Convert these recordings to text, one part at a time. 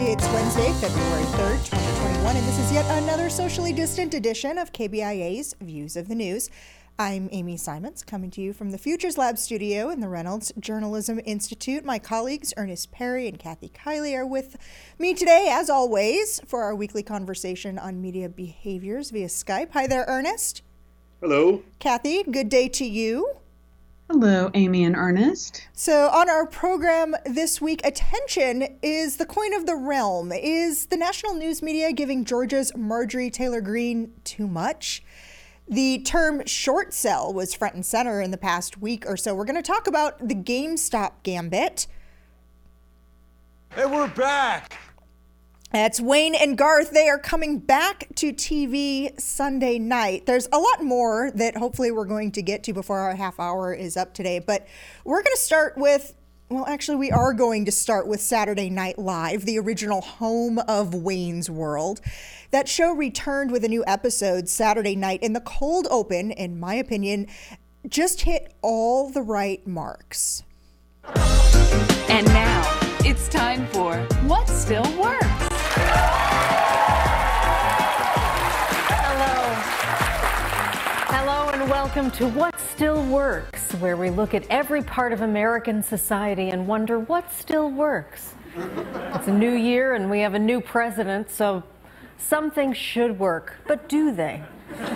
It's Wednesday, February 3rd, 2021, and this is yet another socially distant edition of KBIA's Views of the News. I'm Amy Simons, coming to you from the Futures Lab studio in the Reynolds Journalism Institute. My colleagues Ernest Perry and Kathy Kiley are with me today, as always, for our weekly conversation on media behaviors via Skype. Hi there, Ernest. Hello. Kathy, good day to you. Hello, Amy and Ernest. So on our program this week, attention is the coin of the realm. Is the national news media giving Georgia's Marjorie Taylor Greene too much? The term short sell was front and center in the past week or so. We're going to talk about the GameStop gambit. Hey, we're back. That's Wayne and Garth. They are coming back to TV Sunday night. There's a lot more that hopefully we're going to get to before our half hour is up today. But we're going to start with, well, actually, we are going to start with Saturday Night Live, the original home of Wayne's World. That show returned with a new episode Saturday night, and the cold open, in my opinion, just hit all the right marks. And now it's time for What Still Works. Hello and welcome to What Still Works, where we look at every part of American society and wonder what still works. It's a new year and we have a new president, so some things should work, but do they?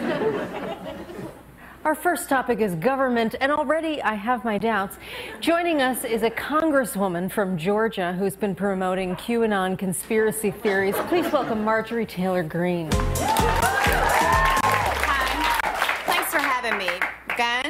Our first topic is government, and already I have my doubts. Joining us is a congresswoman from Georgia who's been promoting QAnon conspiracy theories. Please welcome Marjorie Taylor Greene. Thanks for having me. Gun?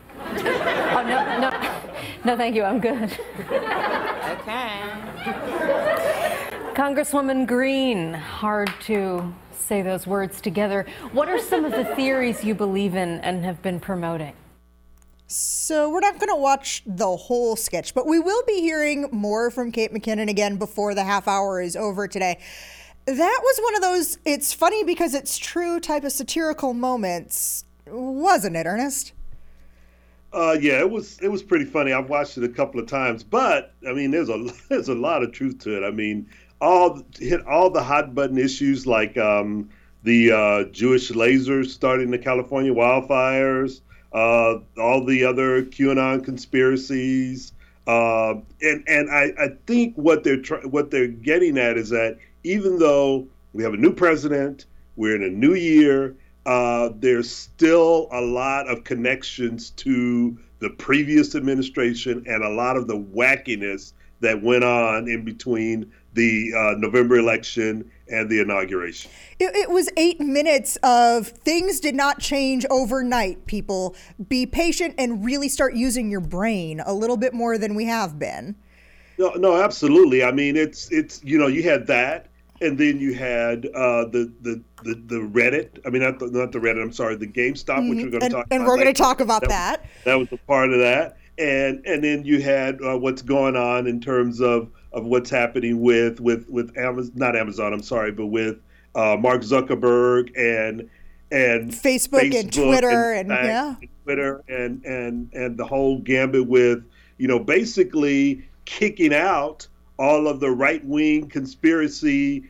Oh, no, thank you, I'm good. Okay. Congresswoman Greene, hard to say those words together. What are some of the theories you believe in and have been promoting? So we're not going to watch the whole sketch, but we will be hearing more from Kate McKinnon again before the half hour is over today. That was one of those, it's funny because it's true type of satirical moments, wasn't it, Ernest? Yeah, it was pretty funny. I've watched it a couple of times, but I mean, there's a lot of truth to it. I mean, hit all the hot button issues like the Jewish lasers starting the California wildfires, all the other QAnon conspiracies, and I think what they're getting at is that even though we have a new president, we're in a new year, there's still a lot of connections to the previous administration and a lot of the wackiness that went on in between the November election and the inauguration. It was 8 minutes of things did not change overnight, people. Be patient and really start using your brain a little bit more than we have been. No, absolutely. I mean, it's you had that, and then you had the Reddit. I mean, not the Reddit. I'm sorry, the GameStop, which we're going to talk about. And we're going to talk about that. That was a part of that. And then you had what's going on in terms of what's happening with Amazon, not Amazon, I'm sorry, but with Mark Zuckerberg and Facebook and Twitter and Twitter and the whole gambit with basically kicking out all of the right-wing conspiracy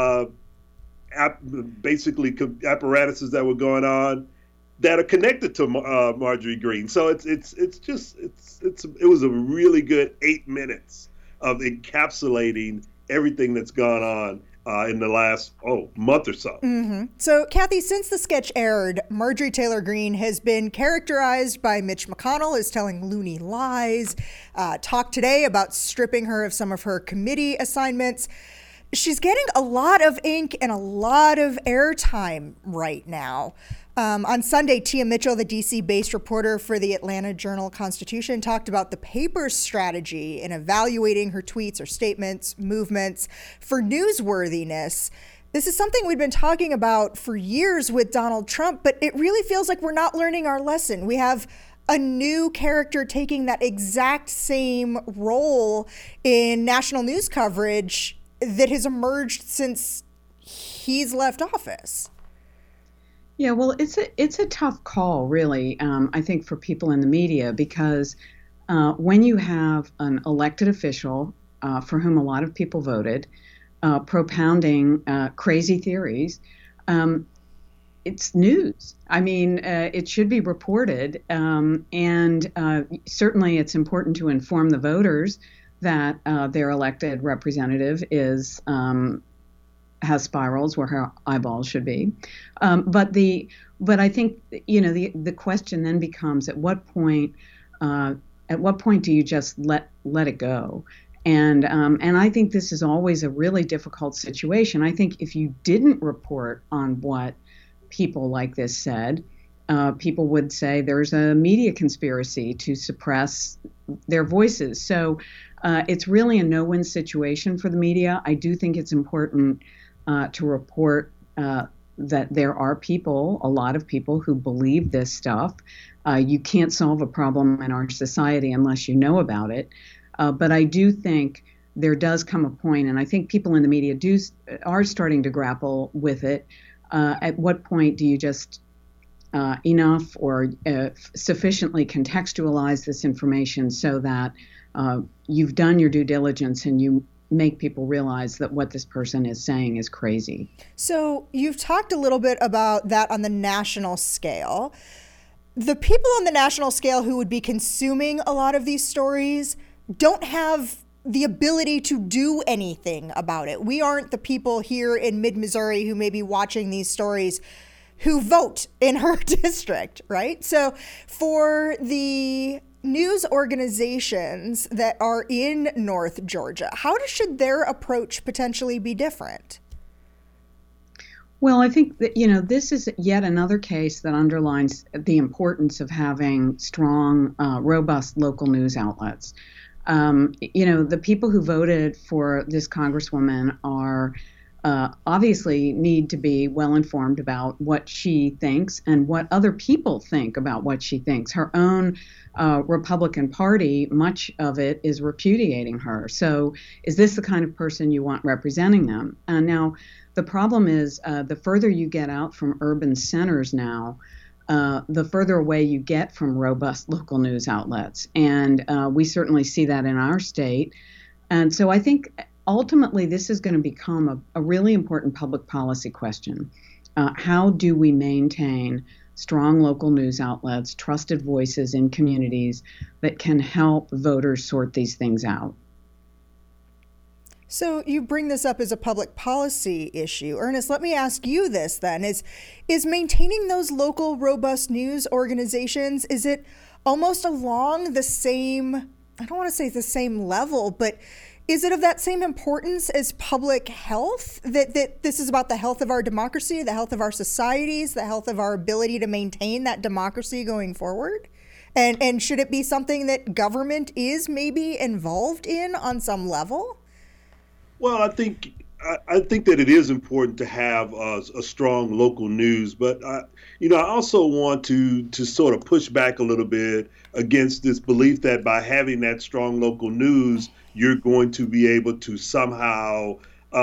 apparatuses that were going on that are connected to Marjorie Greene. So it was a really good 8 minutes of encapsulating everything that's gone on in the last month or so. Mm-hmm. So, Kathy, since the sketch aired, Marjorie Taylor Greene has been characterized by Mitch McConnell as telling loony lies, talked today about stripping her of some of her committee assignments. She's getting a lot of ink and a lot of airtime right now. On Sunday, Tia Mitchell, the D.C.-based reporter for the Atlanta Journal-Constitution, talked about the paper's strategy in evaluating her tweets or statements, movements for newsworthiness. This is something we've been talking about for years with Donald Trump, but it really feels like we're not learning our lesson. We have a new character taking that exact same role in national news coverage that has emerged since he's left office. Yeah, well, it's a tough call, really, I think, for people in the media, because when you have an elected official for whom a lot of people voted, propounding crazy theories, it's news. I mean, it should be reported, and certainly it's important to inform the voters that their elected representative has spirals where her eyeballs should be. But I think the question then becomes at what point do you just let it go? And I think this is always a really difficult situation. I think if you didn't report on what people like this said, people would say there's a media conspiracy to suppress their voices. So it's really a no-win situation for the media. I do think it's important to report that there are a lot of people who believe this stuff. You can't solve a problem in our society unless you know about it. But I do think there does come a point, and I think people in the media are starting to grapple with it. At what point do you just enough or sufficiently contextualize this information so that you've done your due diligence and you make people realize that what this person is saying is crazy? So you've talked a little bit about that on the national scale. The people on the national scale who would be consuming a lot of these stories don't have the ability to do anything about it. We aren't the people here in mid-Missouri who may be watching these stories who vote in her district, right? So for the news organizations that are in North Georgia, how should their approach potentially be different? Well, I think that, this is yet another case that underlines the importance of having strong, robust local news outlets. The people who voted for this congresswoman are obviously need to be well informed about what she thinks and what other people think about what she thinks. Her own Republican Party, much of it is repudiating her. So is this the kind of person you want representing them? Now, the problem is the further you get out from urban centers now, the further away you get from robust local news outlets. And we certainly see that in our state. And so I think ultimately this is going to become a really important public policy question. How do we maintain strong local news outlets, trusted voices in communities that can help voters sort these things out? So you bring this up as a public policy issue. Ernest, let me ask you this then. Is maintaining those local robust news organizations, is it almost along the same, I don't want to say the same level, but is it of that same importance as public health? That this is about the health of our democracy, the health of our societies, the health of our ability to maintain that democracy going forward? And should it be something that government is maybe involved in on some level? Well, I think that it is important to have a strong local news, but I also want to sort of push back a little bit against this belief that by having that strong local news, you're going to be able to somehow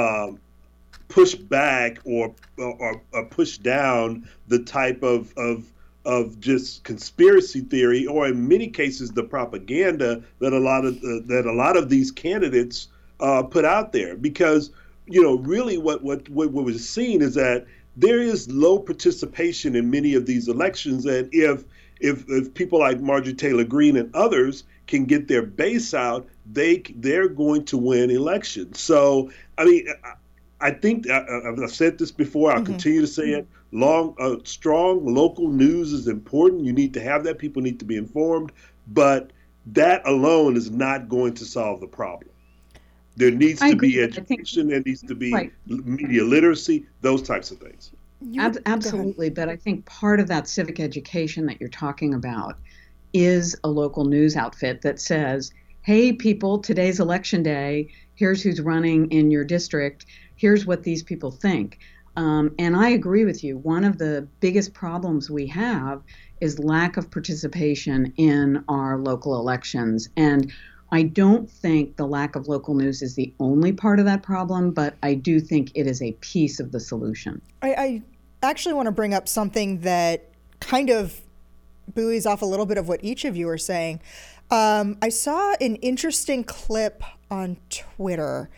push back or push down the type of just conspiracy theory, or in many cases the propaganda that a lot of these candidates put out there. Because really what we're seeing is that there is low participation in many of these elections, and if people like Marjorie Taylor Greene and others can get their base out, they're going to win elections. So I mean, I think I've said this before. I'll continue to say it. Strong local news is important. You need to have that. People need to be informed, but that alone is not going to solve the problem. There needs to be education. There needs to be media literacy, those types of things. Absolutely. But I think part of that civic education that you're talking about is a local news outfit that says, hey, people, today's election day. Here's who's running in your district. Here's what these people think. And I agree with you. One of the biggest problems we have is lack of participation in our local elections. And I don't think the lack of local news is the only part of that problem, but I do think it is a piece of the solution. I actually want to bring up something that kind of buoys off a little bit of what each of you are saying. I saw an interesting clip on Twitter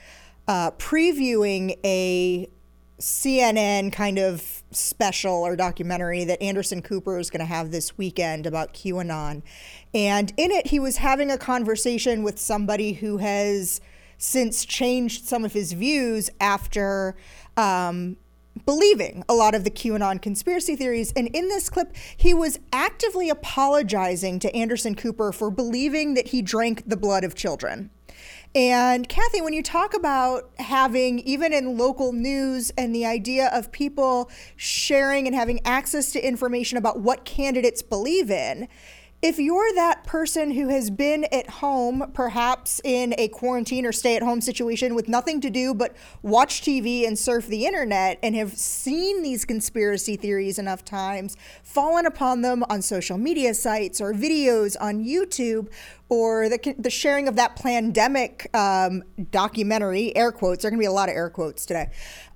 previewing a CNN kind of special or documentary that Anderson Cooper is going to have this weekend about QAnon. And in it, he was having a conversation with somebody who has since changed some of his views after believing a lot of the QAnon conspiracy theories. And in this clip, he was actively apologizing to Anderson Cooper for believing that he drank the blood of children. And Kathy, when you talk about having, even in local news, and the idea of people sharing and having access to information about what candidates believe in, if you're that person who has been at home, perhaps in a quarantine or stay-at-home situation with nothing to do but watch TV and surf the internet, and have seen these conspiracy theories enough times, fallen upon them on social media sites or videos on YouTube, or the sharing of that pandemic documentary, air quotes, there are going to be a lot of air quotes today,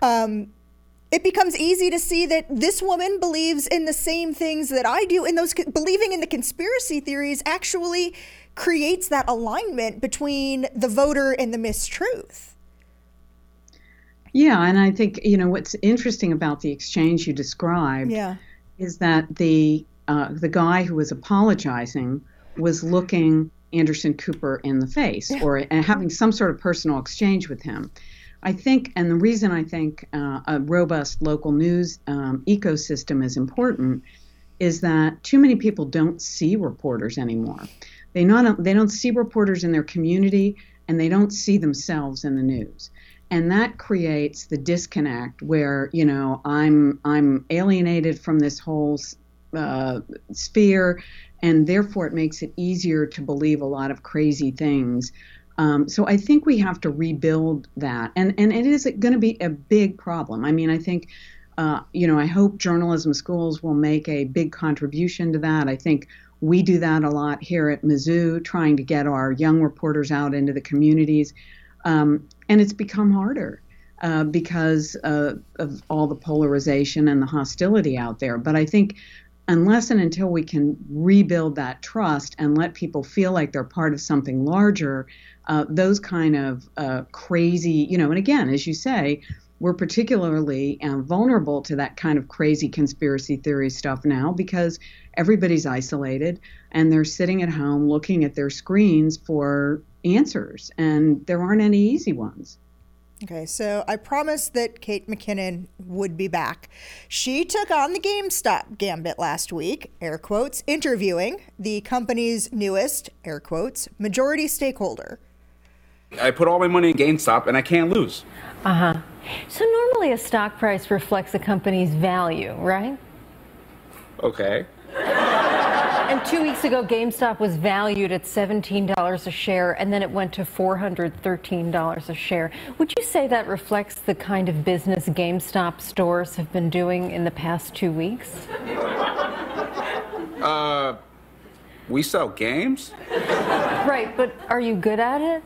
it becomes easy to see that this woman believes in the same things that I do, and those believing in the conspiracy theories actually creates that alignment between the voter and the mistruth. Yeah, and I think, what's interesting about the exchange you described is that the guy who was apologizing was looking Anderson Cooper in the face, or having some sort of personal exchange with him. I think, and the reason I think a robust local news ecosystem is important is that too many people don't see reporters anymore. They don't see reporters in their community, and they don't see themselves in the news. And that creates the disconnect where, I'm alienated from this whole sphere, and therefore it makes it easier to believe a lot of crazy things. So I think we have to rebuild that. And it is going to be a big problem. I mean, I think, I hope journalism schools will make a big contribution to that. I think we do that a lot here at Mizzou, trying to get our young reporters out into the communities. And it's become harder because of all the polarization and the hostility out there. But I think unless and until we can rebuild that trust and let people feel like they're part of something larger, those kind of crazy, and again, as you say, we're particularly vulnerable to that kind of crazy conspiracy theory stuff now because everybody's isolated and they're sitting at home looking at their screens for answers, and there aren't any easy ones. Okay, so I promised that Kate McKinnon would be back. She took on the GameStop gambit last week, air quotes, interviewing the company's newest, air quotes, majority stakeholder. I put all my money in GameStop and I can't lose. So normally a stock price reflects a company's value, right? Okay. And 2 weeks ago, GameStop was valued at $17 a share, and then it went to $413 a share. Would you say that reflects the kind of business GameStop stores have been doing in the past 2 weeks? We sell games? Right, but are you good at it?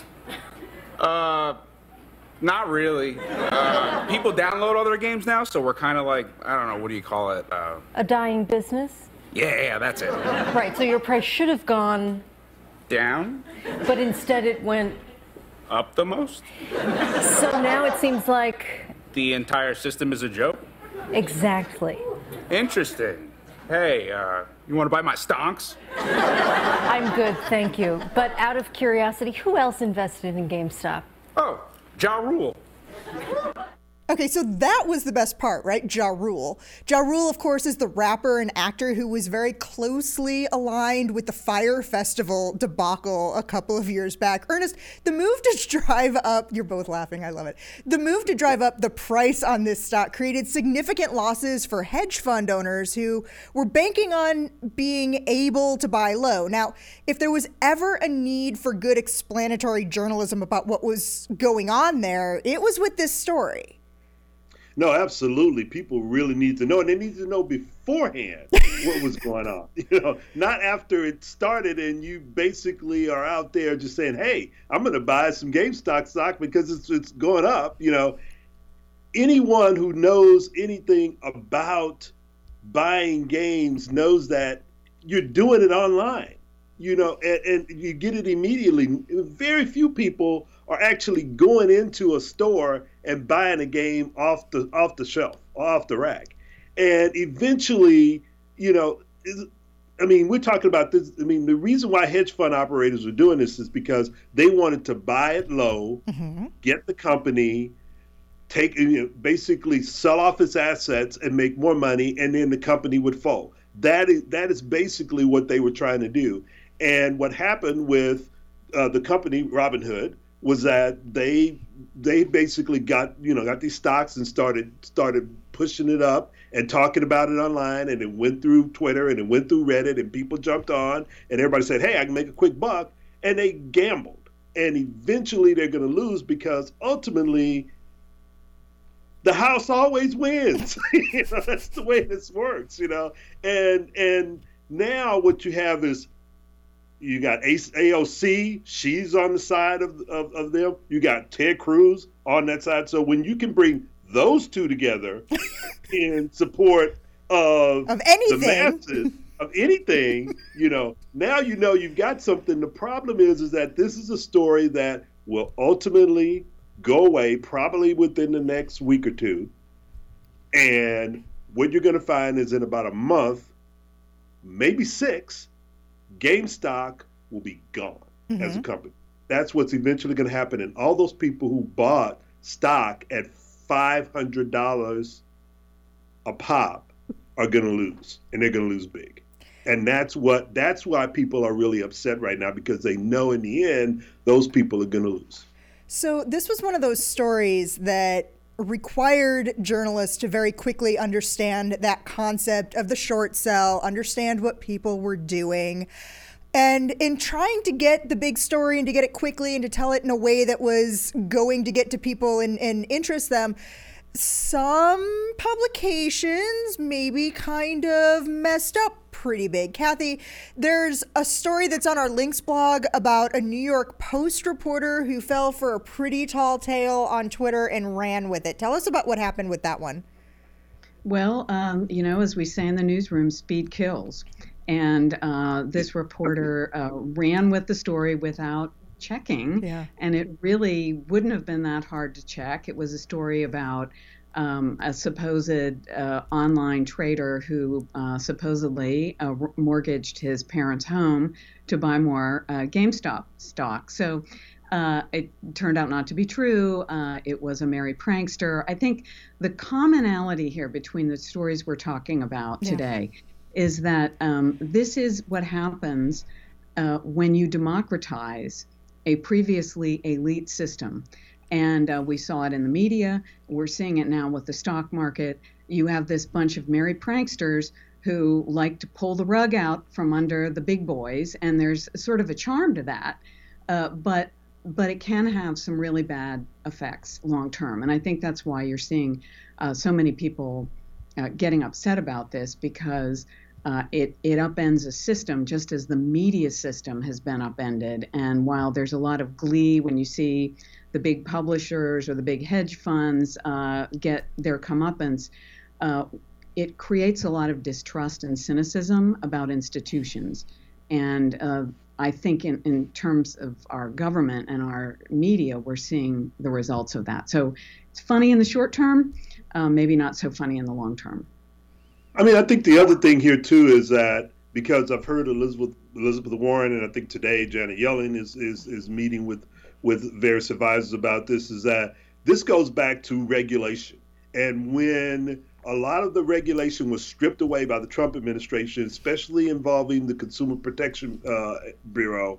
Not really. People download other games now, so we're kind of like, I don't know, what do you call it? A dying business? Yeah, that's it. Right, so your price should have gone down, but instead it went up the most. So now it seems like the entire system is a joke? Exactly. Interesting. Hey, you want to buy my stonks? I'm good, thank you. But out of curiosity, who else invested in GameStop? Oh, Ja Rule. Okay, so that was the best part, right? Ja Rule. Ja Rule, of course, is the rapper and actor who was very closely aligned with the Fyre Festival debacle a couple of years back. Ernest, the move to drive up, you're both laughing, I love it. The move to drive up the price on this stock created significant losses for hedge fund owners who were banking on being able to buy low. Now, if there was ever a need for good explanatory journalism about what was going on there, it was with this story. No, absolutely. People really need to know, and they need to know beforehand what was going on. Not after it started and you basically are out there just saying, "Hey, I'm going to buy some GameStop stock because it's going up." Anyone who knows anything about buying games knows that you're doing it online. And you get it immediately. Very few people are actually going into a store and buying a game off the shelf, off the rack. And eventually, we're talking about this. I mean, the reason why hedge fund operators are doing this is because they wanted to buy it low, get the company, basically sell off its assets and make more money, and then the company would fall. That is basically what they were trying to do. And what happened with the company Robinhood was that they basically got these stocks and started pushing it up and talking about it online, and it went through Twitter and it went through Reddit, and people jumped on, and everybody said, hey, I can make a quick buck, and they gambled. And eventually they're going to lose, because ultimately the house always wins. That's the way this works, and now what you have is you got AOC, she's on the side of them. You got Ted Cruz on that side. So when you can bring those two together in support of anything, the masses, of anything, now you've got something. The problem is that this is a story that will ultimately go away probably within the next week or two. And what you're going to find is in about a month, maybe 6, GameStop will be gone as a company. That's what's eventually going to happen. And all those people who bought stock at $500 a pop are going to lose, and they're going to lose big. And that's why people are really upset right now, because they know in the end those people are going to lose. So this was one of those stories that required journalists to very quickly understand that concept of the short sell, understand what people were doing. And in trying to get the big story and to get it quickly and to tell it in a way that was going to get to people and interest them, some publications maybe kind of messed up pretty big. Kathy, there's a story that's on our Links blog about a New York Post reporter who fell for a pretty tall tale on Twitter and ran with it. Tell us about what happened with that one. Well, as we say in the newsroom, speed kills. And this reporter ran with the story without checking. Yeah. And it really wouldn't have been that hard to check. It was a story about a supposed online trader who supposedly mortgaged his parents' home to buy more GameStop stock. So it turned out not to be true. It was a merry prankster. I think the commonality here between the stories we're talking about today is that this is what happens when you democratize a previously elite system. And we saw it in the media. We're seeing it now with the stock market. You have this bunch of merry pranksters who like to pull the rug out from under the big boys, and there's sort of a charm to that. But it can have some really bad effects long term. And I think that's why you're seeing so many people getting upset about this, because it upends a system just as the media system has been upended. And while there's a lot of glee when you see the big publishers or the big hedge funds get their comeuppance, it creates a lot of distrust and cynicism about institutions. And I think in terms of our government and our media, we're seeing the results of that. So it's funny in the short term, maybe not so funny in the long term. I mean, I think the other thing here, too, is that because I've heard Elizabeth Warren, and I think today Janet Yellen is meeting with various advisors about this, is that this goes back to regulation. And when a lot of the regulation was stripped away by the Trump administration, especially involving the Consumer Protection Bureau,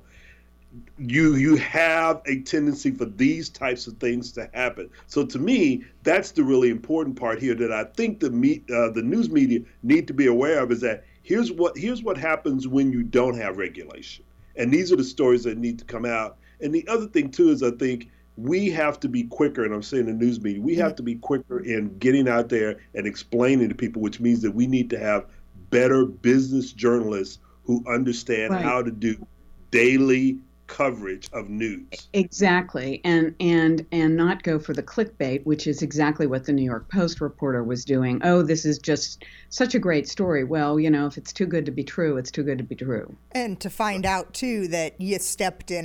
you have a tendency for these types of things to happen. So to me, that's the really important part here that I think the news media need to be aware of, is that here's what happens when you don't have regulation. And these are the stories that need to come out. And the other thing, too, is I think we have to be quicker, and I'm saying the news media, we have to be quicker in getting out there and explaining to people, which means that we need to have better business journalists who understand how to do daily coverage of news. Exactly. And not go for the clickbait, which is exactly what the New York Post reporter was doing. Oh, this is just such a great story. Well, if it's too good to be true, it's too good to be true. And to find out, too, that you stepped in it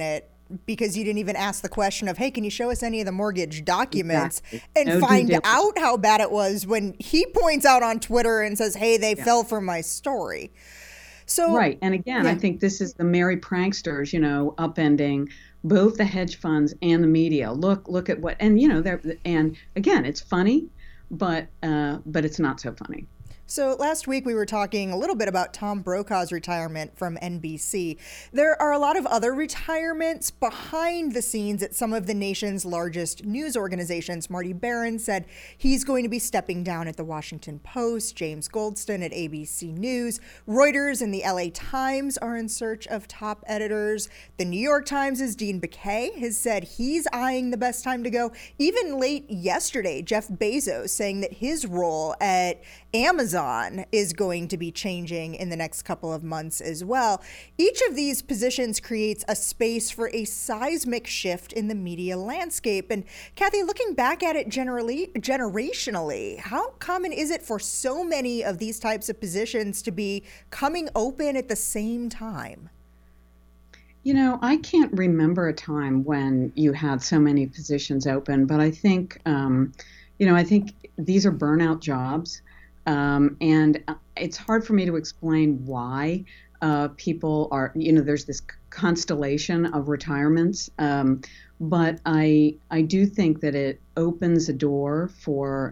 because you didn't even ask the question of, hey, can you show us any of the mortgage documents and No find due out how bad it was when he points out on Twitter and says, hey, they fell for my story. So Right. And again, I think this is the merry pranksters, upending both the hedge funds and the media. Look at what, and and again, it's funny, but it's not so funny. So last week we were talking a little bit about Tom Brokaw's retirement from NBC. There are a lot of other retirements behind the scenes at some of the nation's largest news organizations. Marty Baron said he's going to be stepping down at the Washington Post. James Goldston at ABC News. Reuters and the LA Times are in search of top editors. The New York Times' Dean Baquet has said he's eyeing the best time to go. Even late yesterday, Jeff Bezos saying that his role at Amazon is going to be changing in the next couple of months as well. Each of these positions creates a space for a seismic shift in the media landscape. And Kathy, looking back at it generationally, how common is it for so many of these types of positions to be coming open at the same time? I can't remember a time when you had so many positions open, but I think, I think these are burnout jobs. And it's hard for me to explain why people are, there's this constellation of retirements. But I do think that it opens a door for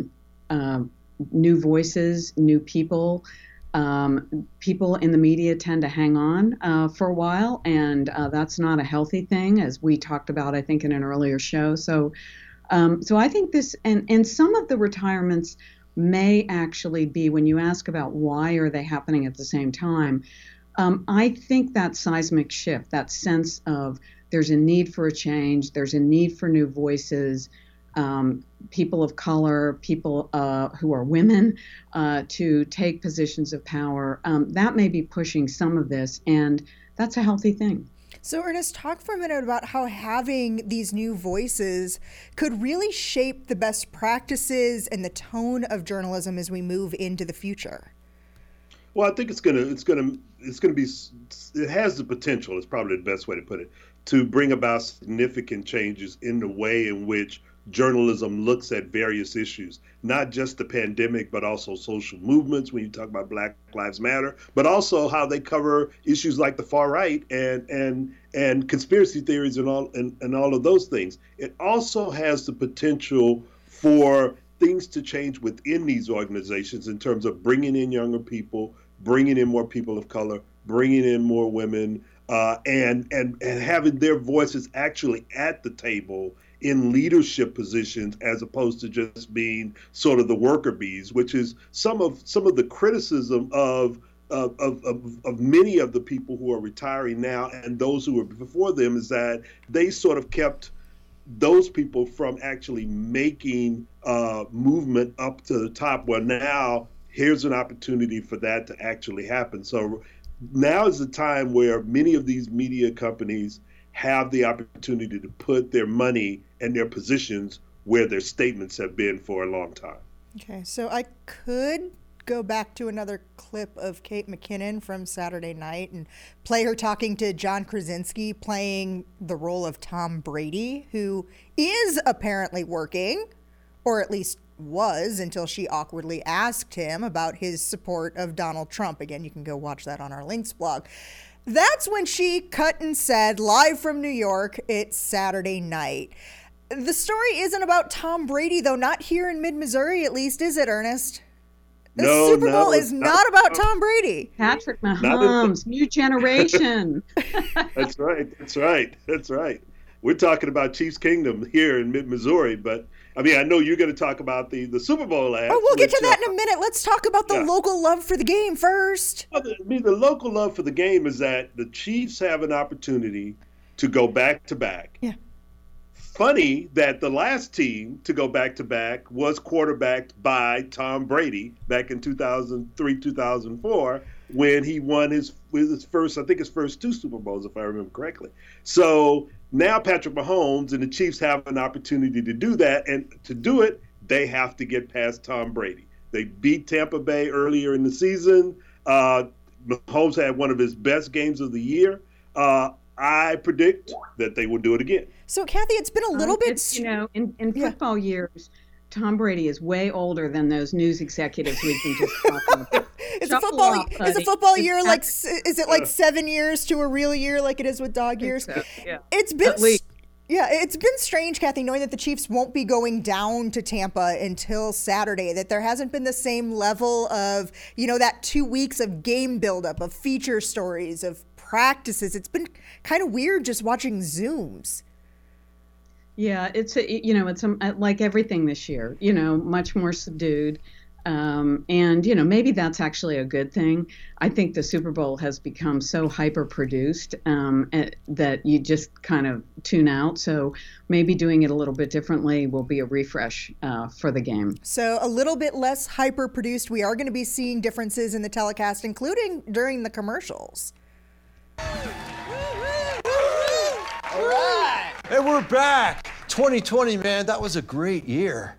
new voices, new people. People in the media tend to hang on for a while, and that's not a healthy thing, as we talked about, I think, in an earlier show. So I think this, and some of the retirements may actually be, when you ask about why are they happening at the same time, I think that seismic shift, that sense of there's a need for a change, there's a need for new voices, people of color, people who are women, to take positions of power, that may be pushing some of this, and that's a healthy thing. So Ernest, talk for a minute about how having these new voices could really shape the best practices and the tone of journalism as we move into the future. Well, I think it has the potential, is probably the best way to put it, to bring about significant changes in the way in which journalism looks at various issues, not just the pandemic, but also social movements when you talk about Black Lives Matter, but also how they cover issues like the far right and conspiracy theories and all of those things. It also has the potential for things to change within these organizations in terms of bringing in younger people, bringing in more people of color, bringing in more women, and having their voices actually at the table in leadership positions, as opposed to just being sort of the worker bees, which is some of the criticism of many of the people who are retiring now and those who were before them, is that they sort of kept those people from actually making movement up to the top. Well, now here's an opportunity for that to actually happen. So now is the time where many of these media companies have the opportunity to put their money and their positions where their statements have been for a long time. Okay, so I could go back to another clip of Kate McKinnon from Saturday night and play her talking to John Krasinski playing the role of Tom Brady, who is apparently working, or at least was until she awkwardly asked him about his support of Donald Trump. Again, you can go watch that on our Links blog. That's when she cut and said, live from New York, it's Saturday night. The story isn't about Tom Brady, though, not here in mid-Missouri, at least, is it, Ernest? The Super Bowl is not about Tom Brady. Patrick Mahomes, new generation. That's right. We're talking about Chiefs Kingdom here in mid-Missouri, but I mean, I know you're going to talk about the Super Bowl ads. Oh, we'll get to that in a minute. Let's talk about the local love for the game first. Well, the local love for the game is that the Chiefs have an opportunity to go back-to-back. Yeah. Funny that the last team to go back-to-back was quarterbacked by Tom Brady back in 2003, 2004, when he won his first two Super Bowls, if I remember correctly. So now Patrick Mahomes and the Chiefs have an opportunity to do that, and to do it, they have to get past Tom Brady. They beat Tampa Bay earlier in the season. Mahomes had one of his best games of the year. I predict that they will do it again. So, Kathy, it's been a little bit... In football years, Tom Brady is way older than those news executives we've been just talking about. Is a football year like, is it like 7 years to a real year like it is with dog years? So, yeah. It's been... Yeah, it's been strange, Kathy, knowing that the Chiefs won't be going down to Tampa until Saturday, that there hasn't been the same level of, that 2 weeks of game buildup, of feature stories, of practices. It's been kind of weird just watching Zooms. Yeah, it's like everything this year, much more subdued. And, maybe that's actually a good thing. I think the Super Bowl has become so hyper-produced that you just kind of tune out. So maybe doing it a little bit differently will be a refresh for the game. So a little bit less hyper-produced. We are going to be seeing differences in the telecast, including during the commercials. All right. And we're back. 2020, man, that was a great year.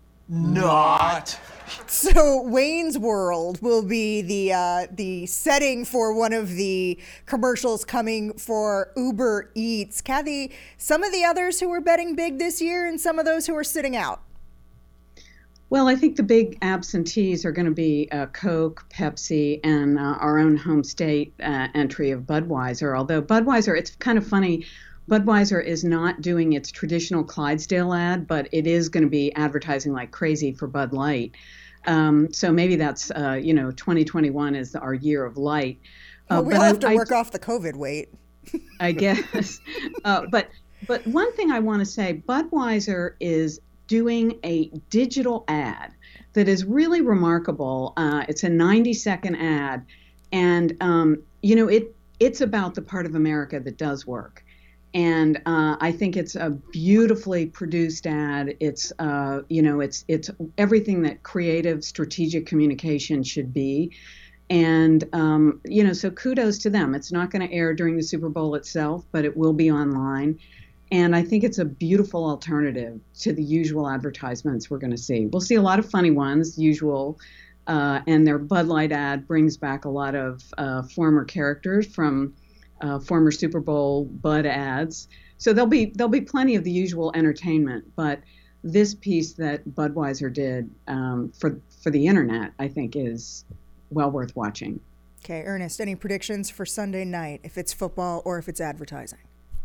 Not. So Wayne's World will be the setting for one of the commercials coming for Uber Eats. Kathy, some of the others who are betting big this year and some of those who are sitting out. Well, I think the big absentees are going to be Coke, Pepsi, and our own home state entry of Budweiser. Although Budweiser, it's kind of funny, Budweiser is not doing its traditional Clydesdale ad, but it is going to be advertising like crazy for Bud Light. So maybe that's, 2021 is our year of light. We'll have to work off the COVID weight. I guess. But one thing I want to say, Budweiser is doing a digital ad that is really remarkable. It's a 90-second ad. And, it's about the part of America that does work. And I think it's a beautifully produced ad. It's it's everything that creative, strategic communication should be. And so kudos to them. It's not going to air during the Super Bowl itself, but it will be online. And I think it's a beautiful alternative to the usual advertisements we're going to see. We'll see a lot of funny ones, usual. And their Bud Light ad brings back a lot of former characters from former Super Bowl Bud ads. So there'll be plenty of the usual entertainment, but this piece that Budweiser did for the internet, I think, is well worth watching. Okay, Ernest, any predictions for Sunday night, if it's football or if it's advertising?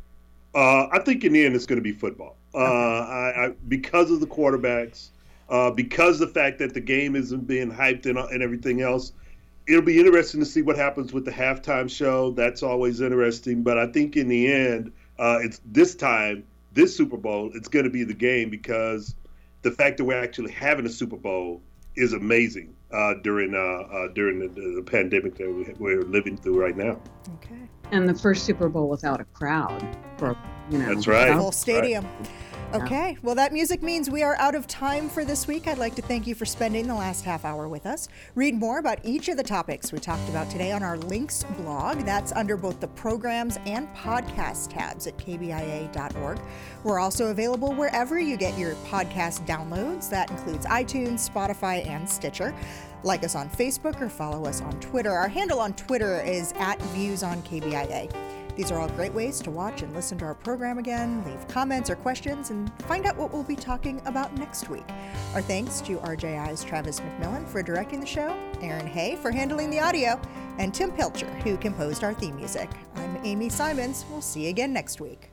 I think in the end it's going to be football. I because of the quarterbacks, because of the fact that the game isn't being hyped and everything else. It'll be interesting to see what happens with the halftime show. That's always interesting. But I think in the end, it's this Super Bowl, it's going to be the game, because the fact that we're actually having a Super Bowl is amazing during the pandemic that we're living through right now. Okay. And the first Super Bowl without a crowd. That's right. Full stadium. Right. Okay, well, that music means we are out of time for this week. I'd like to thank you for spending the last half hour with us. Read more about each of the topics we talked about today on our links blog. That's under both the programs and podcast tabs at kbia.org. We're also available wherever you get your podcast downloads. That includes iTunes, Spotify, and Stitcher. Like us on Facebook or follow us on Twitter. Our handle on Twitter is @ViewsOnKBIA. These are all great ways to watch and listen to our program again, leave comments or questions, and find out what we'll be talking about next week. Our thanks to RJI's Travis McMillan for directing the show, Aaron Hay for handling the audio, and Tim Pilcher, who composed our theme music. I'm Amy Simons. We'll see you again next week.